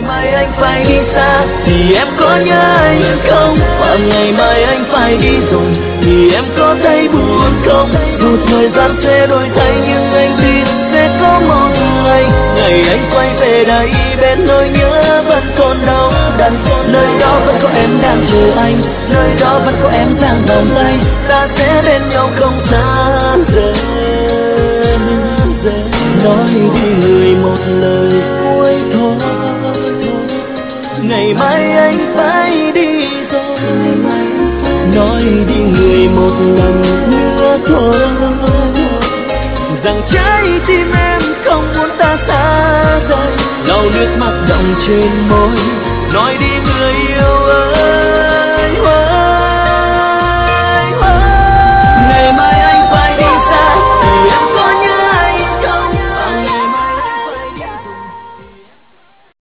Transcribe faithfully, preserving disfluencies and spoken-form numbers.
mai anh phải đi xa thì em có nhớ anh không? Và ngày mai anh phải đi rồi thì em có thấy buồn không? Dù thời gian sẽ đổi thay nhưng anh tin sẽ có một ngày, ngày anh quay về đây bên nỗi nhớ vẫn còn đau đớn. Nơi đó vẫn có em đang chờ anh, nơi đó vẫn có em đang vòng tay, ta sẽ bên nhau không xa rời. Nói đi người một lời cuối thôi, ngày mai anh phải đi rồi. Nói đi người một lần nữa thôi, rằng trái tim em không muốn ta xa rời. Lau nước mắt đọng trên môi, nói đi người yêu ơi.